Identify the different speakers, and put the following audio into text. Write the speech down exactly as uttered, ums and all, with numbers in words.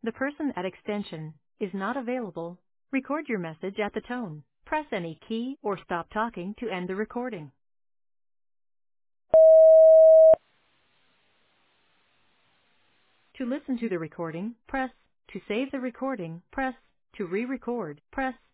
Speaker 1: The person at extension is not available. Record your message at the tone. Press any key or stop talking to end the recording. To listen to the recording, press. To save the recording, press. To re-record, press.